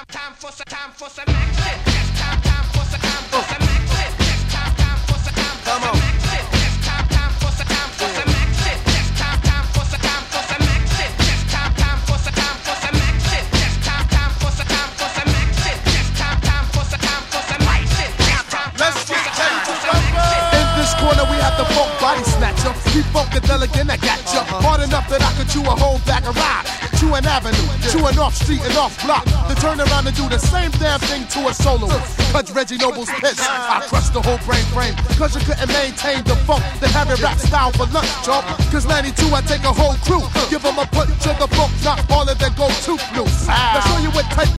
Funkadelic, I got ya. Hard enough that I could chew a whole bag of ride. Chew an avenue, chew an off street and off block. To turn around and do the same damn thing to a soloist. Cause Reggie Noble's pissed. I crushed the whole brain frame. Cause you couldn't maintain the funk, the heavy rap style for lunch, chump. Cause 92, I take a whole crew. Give them a punch to the funk, not all of them go too loose. Now show you what type